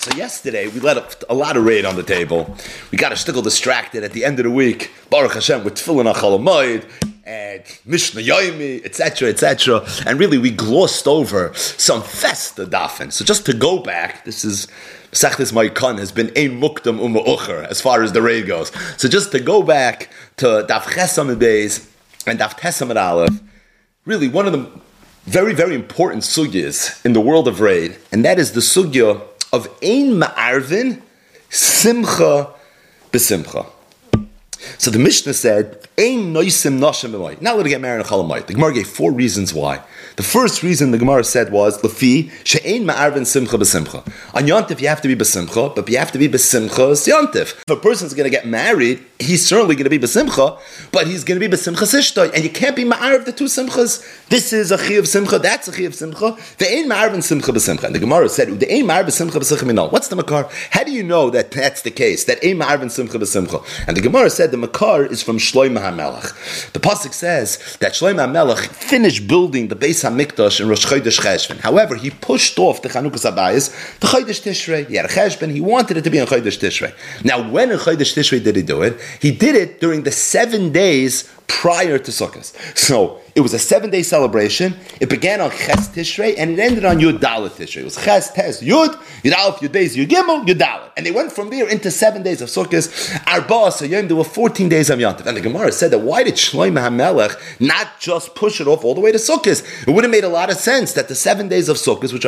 So yesterday we let a lot of raid on the table. We got a shtickle distracted at the end of the week. Baruch Hashem with Tefillin HaChol HaMoed and Mishnah Yomi, etc., etc. And really we glossed over some festa dafen. So just to go back, this is Masechtas Ma'ikon has been ein mukdam u'ma'ucher as far as the raid goes. So just to go back to Daf Ches Amud Beis and Daf Tes Amud Aleph, really one of the very, very important sugyas in the world of raid, and that is the sugya of ein ma'arvin simcha b'simcha. So the Mishnah said, ein noisim noshem b'moed. Not let it get married in a chol hamoed. The Gemara gave 4 reasons why. The first reason the Gemara said was, lefi she'ein ma'arvin simcha b'simcha. On Yontif you have to be b'simcha, but you have to be b'simcha Yontif. If a person's going to get married, he's certainly going to be b'simcha, but he's going to be b'simcha sishtoi, and you can't be ma'arv the 2 simchas. This is a chi of simcha, that's a chi of simcha. Ve'ein ma'arvin simcha b'simcha. And the Gemara said, ve'ein ma'arvin simcha b'simcha minol. What's the makar? How do you know that that's the case? That ein ma'arvin simcha b'simcha. And the Gemara said the makar is from Shlomo HaMelech. The pasuk says that Shlomo HaMelech finished building the Beis HaMikdash in Rosh Chodesh Cheshvan. However, he pushed off the Chanukas Habayis to Chodesh Tishrei. He had a Cheshvan. He wanted it to be in Chodesh Tishrei. Now, when in Chodesh Tishrei did he do it? He did it during the 7 days prior to Sukkot. So it was a 7-day celebration. It began on Ches Tishrei and it ended on Yud Dalet Tishrei. It was Ches, Tes, Yud, Yud Aleph, Yud Beis, Yud Gimel, Yud Dalet. And they went from there into 7 days of Sukkot. Arba Sayom, there were 14 days of Yontif. And the Gemara said that why did Shlomo HaMelech not just push it off all the way to Sukkot? It would have made a lot of sense that the 7 days of Sukkot, which are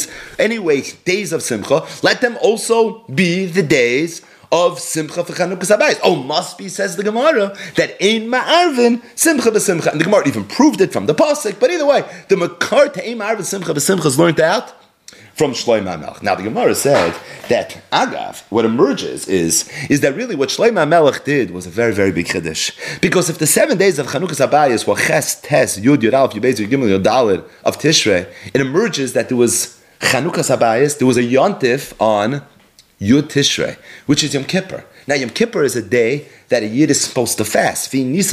days of Simcha, let them also be the days of Simcha for Chanukas Habayis. Oh, must be, says the Gemara, that ein ma'arvin Simcha b'Simcha. And the Gemara even proved it from the pasuk. But either way, the makar to ein ma'arvin Simcha b'Simcha is learned out from Shlomo HaMelech. Now the Gemara said that Agav, what emerges is that really what Shlomo HaMelech did was a very, very big chiddush. Because if the 7 days of Chanukas Habayis were Ches, Tes, Yud, Yud Aleph, Yud Beis, Yud Gimel, Yud Dalet of Tishrei, it emerges that there was Chanukas Habayis, there was a Yontif on Yud Tishrei, which is Yom Kippur. Now Yom Kippur is a day that a Yid is supposed to fast. If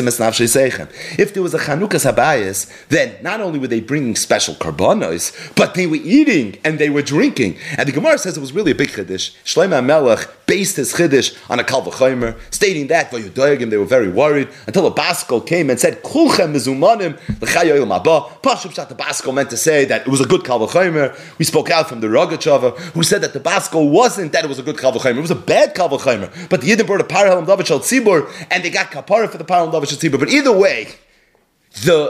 there was a Chanukas Habayis, then not only were they bringing special karbanos, but they were eating and they were drinking. And the Gemara says it was really a big chiddush. Shlomo HaMelech based his chiddush on a Kal V'chomer, stating that they were very worried until a Baskol came and said, Kulchem mezumanim l'chayoil mabah. Pashup Pshat, the Baskol meant to say that it was a good Kal V'chomer. We spoke out from the Rogatchover, who said that the Baskol wasn't that it was a good Kal V'chomer. It was a bad Kal V'chomer. But the Yidden brought a parallel of David Shal Tzibur, and they got kapara for the parallel of David Shal Tzibur. But either way, the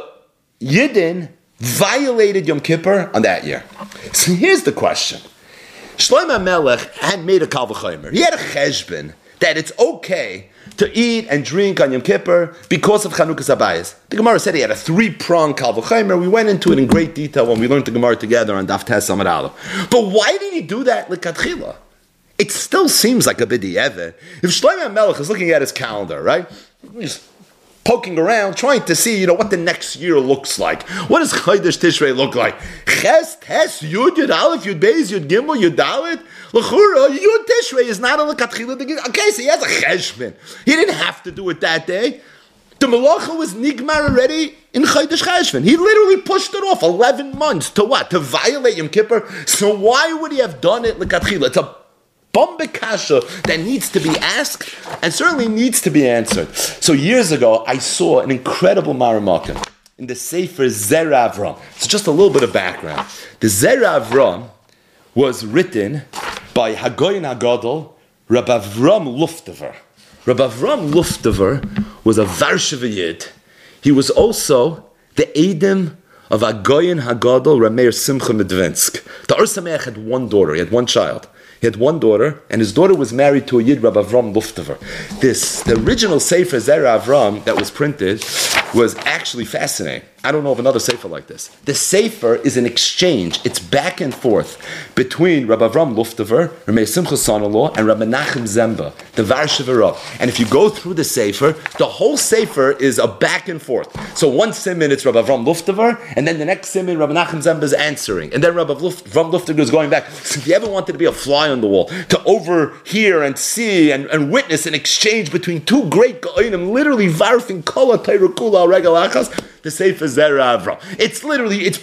Yidden violated Yom Kippur on that year. So here's the question. Shlomo HaMelech had made a Kal V'chomer. He had a cheshbon that it's okay to eat and drink on Yom Kippur because of Chanukas Habayis. The Gemara said he had a 3-pronged Kal V'chomer. We went into it in great detail when we learned the Gemara together on Daf Tes Amud Aleph. But why did he do that l'katchila? It still seems like a b'di'eveh. If Shlomo HaMelech is looking at his calendar, right? He's poking around, trying to see, what the next year looks like. What does Chodesh Tishrei look like? Ches, Tes, Yud, Yud Aleph, Yud Beis, Yud Gimel, Yud Dalet. L'chura, Yud Tishrei is not a l'katchila. Okay, so he has a cheshbon. He didn't have to do it that day. The malacha was nigmar already in Chodesh Cheshvan. He literally pushed it off 11 months to what? To violate Yom Kippur. So why would he have done it l'katchila? It's a Bombik kasha that needs to be asked and certainly needs to be answered. So years ago, I saw an incredible maramakim in the Sefer Zera Avram. So just a little bit of background. The Zera Avram was written by Hagoyin HaGadol, Rabbi Avram Luftever. Rabbi Avram Luftever was a Varshavah Yid. He was also the Eidim of Hagoyin HaGadol, Rameir Simcha Medvinsk. The Or Sameach had one daughter, he had one child. He had one daughter, and his daughter was married to a Yid, Rabbi Avram Luftever. The original Sefer Zera Avram that was printed was actually fascinating. I don't know of another Sefer like this. The Sefer is an exchange. It's back and forth between Rabbi Avram Luftever, Rabbi Simcha son-in-law, and Rabbi Nachum Zemba, the Varshavah Rav. And if you go through the Sefer, the whole Sefer is a back and forth. So one siman it's Rabbi Avram Luftever, and then the next siman Rabbi Nachum Zemba is answering. And then Rabbi Avram Luftever is going back. So if you ever wanted to be a fly on the wall, to overhear and see and witness an exchange between two great Go'inim, literally varfing kol ha'Torah kula al regel achas, the Sefer Zera Avram. It's back and forth.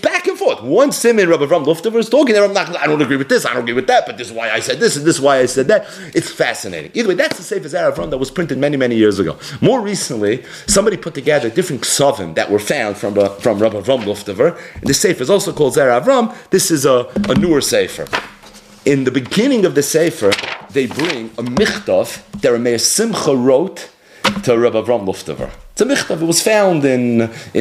fought. One Siman, Rabbi Avram Luftover is talking there. I don't agree with this. I don't agree with that. But this is why I said this, and this is why I said that. It's fascinating. Either way, that's the Sefer Zera Avram that was printed many, many years ago. More recently, somebody put together different ksavim that were found from Rabbi Avram Luftover. And the Sefer is also called Zera Avram. This is a newer Sefer. In the beginning of the Sefer, they bring a michtav that Rameh Simcha wrote to Rabbi Avram Luftover. It's a michtav. It was found in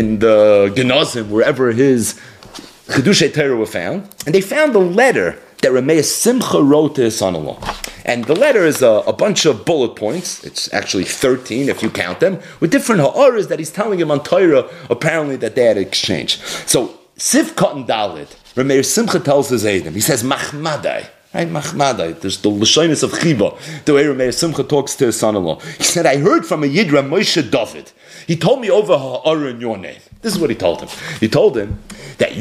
the Genazim, wherever his Chidushay Torah were found. And they found the letter that Rameh Simcha wrote to his son-in-law. And the letter is a bunch of bullet points. It's actually 13 if you count them, with different ha'aras that he's telling him on Torah, apparently that they had exchanged. So, Sif Katan Dalid, Rameh Simcha tells his Eidim, he says, Machmadai. Right, Machmadai. There's the Lashonis of Chiba, the way Rameh Simcha talks to his son-in-law. He said, I heard from a Yidra Moshe David. He told me over ha'ara in your name. This is what he told him. He told him that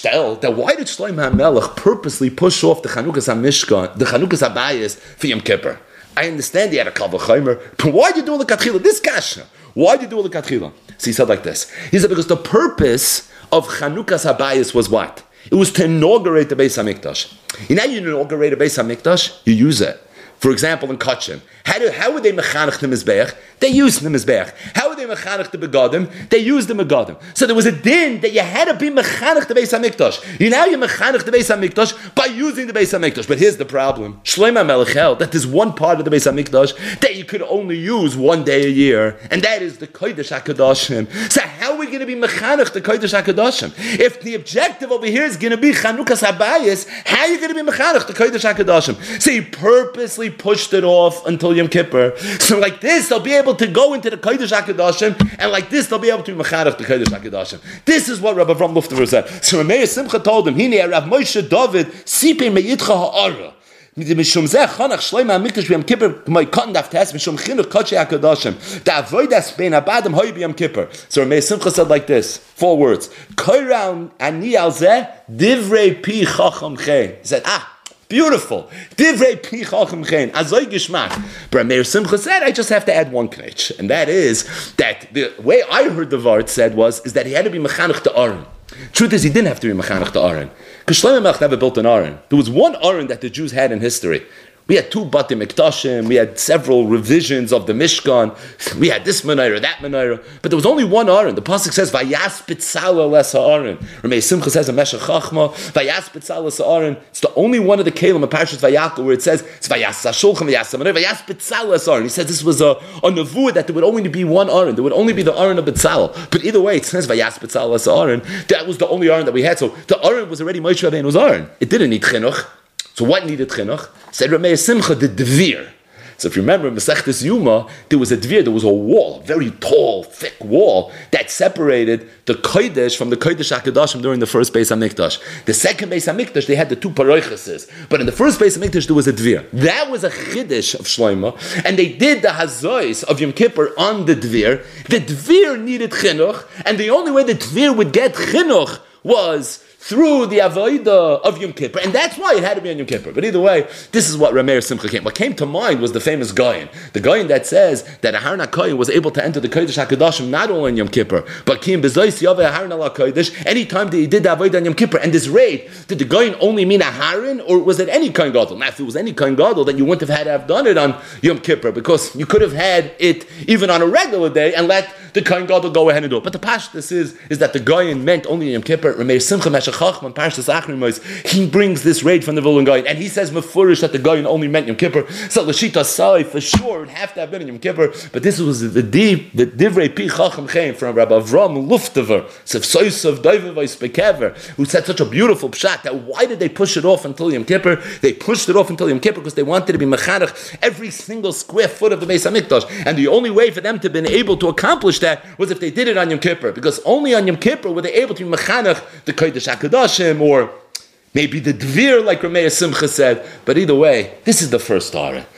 why did Shlomo HaMelech purposely push off the Chanukas HaMishkan, the Chanukas HaBayis for Yom Kippur? I understand he had a Kal V'chomer, but why did you do l'katchila? This kasha. Why did you do l'katchila? So he said like this. He said because the purpose of Chanukas HaBayis was what? It was to inaugurate the Beis HaMikdash. You know, you inaugurate a Beis HaMikdash, you use it. For example, in Kachim, how would they mechanech the Mizbeach? They used the Mizbeach. How would they mechanech the Begadim? They used the Begadim. So there was a din that you had to be mechanech the Beis HaMikdash. You mechanech the Beis HaMikdash by using the Beis HaMikdash. But here's the problem. Shlomo HaMelech held that there's one part of the Beis HaMikdash that you could only use one day a year, and that is the Kodesh HaKadoshim. So how are we going to be mechanech the Kodesh HaKadoshim? If the objective over here is going to be Chanukas HaBayis, how are you going to be mechanech the Kodesh HaKadoshim? So he purposely pushed it off until Yom Kippur. So like this, they'll be able to go into the Kodesh HaKadoshim, and like this, they'll be able to be mechanech the Kodesh HaKadoshim. This is what Rabbi Avram Luftover said. So Rameh Simcha told him, Hine Rav Moshe David, Sipe Me'yitcha Ha'ara. Mishum zeh chanach shleima hamikdash b'yom kippur k'may katan daf tes mishum chinuch kodshei hakadoshim da avodas bein abadam hoy b'yom kippur. So Rameh Simcha said like this, 4 words: Koiran ani al zeh divrei pi chacham chen. He said, beautiful. Divrei pi chacham chen. Azoy gishmak. But Rameh Simcha said, I just have to add one knetch, and that is that the way I heard the Vart said is that he had to be mechanech to Aaron. Truth is, he didn't have to be mechanech to Aaron. Because Shlomo HaMelech never built an Aron. There was one Aron that the Jews had in history. We had 2 Batei Miktashim, we had several revisions of the Mishkan, we had this menorah, that menorah, but there was only one Aron. The pasuk says, Vayas B'tzalel es ha'Aron. Rameh Simcha says in Meshech Chachma, Vayas B'tzalel es ha'Aron. It's the only one of the Kelim in Parshas Vayakol where it says, it's Vayas HaShulchan, Vayas HaMenorah, Vayas B'tzalel es ha'Aron. He said this was a nevuah that there would only be one Aron. There would only be the Aron of B'tzalel. But either way, it says Vayas B'tzalel es ha'Aron. That was the only Aron that we had. So the Aron was already Moshe Rabbeinu's Aron. It didn't need chinuch. So what needed chinuch? Said Rameh Simcha, the dvir. So if you remember in Masechtas Yuma, there was a dvir, there was a wall, a very tall, thick wall that separated the Kodesh from the Kodesh HaKadoshim during the first Beis HaMikdash. The second Beis HaMikdash, they had the 2 paroicheses. But in the first Beis HaMikdash, there was a dvir. That was a chiddush of Shlomo, and they did the hazois of Yom Kippur on the dvir. The dvir needed chinuch, and the only way the dvir would get chinuch was through the avodah of Yom Kippur, and that's why it had to be on Yom Kippur. But either way, this is what Rameh Simcha came. What came to mind was the famous Goyen. The Goyen that says that Aharon HaKohen was able to enter the Kodesh HaKadoshim not only on Yom Kippur, but Kim Bezois Yaveh Aharon Ala Kodesh, anytime that he did the avodah on Yom Kippur. And this raid, did the Goyen only mean Aharon, or was it any Kohen Gadol? Now, if it was any Kohen Gadol, then you wouldn't have had to have done it on Yom Kippur, because you could have had it even on a regular day and let the Kohen Gadol go ahead and do it. But the pashtus is that the Goyen meant only Yom Kippur. Rameh Simcha Meshech Chachma, Parshas Achrimos, he brings this raid from the Vilna Goyen, and he says mefurish that the Goyen only meant Yom Kippur. So Lashita Sai, for sure, it would have to have been in Yom Kippur. But this was the Divrei Pi Chacham came from Rabbi Avram Luftover, Sefsoisav Doivavais Bekever, who said such a beautiful pshat that why did they push it off until Yom Kippur? They pushed it off until Yom Kippur because they wanted to be mechanech every single square foot of the Beis HaMikdash, and the only way for them to have been able to accomplish that was if they did it on Yom Kippur, because only on Yom Kippur were they able to be mechanech the Kodesh HaKadoshim, or maybe the dvir, like Rameh Simcha said. But either way, this is the first Torah.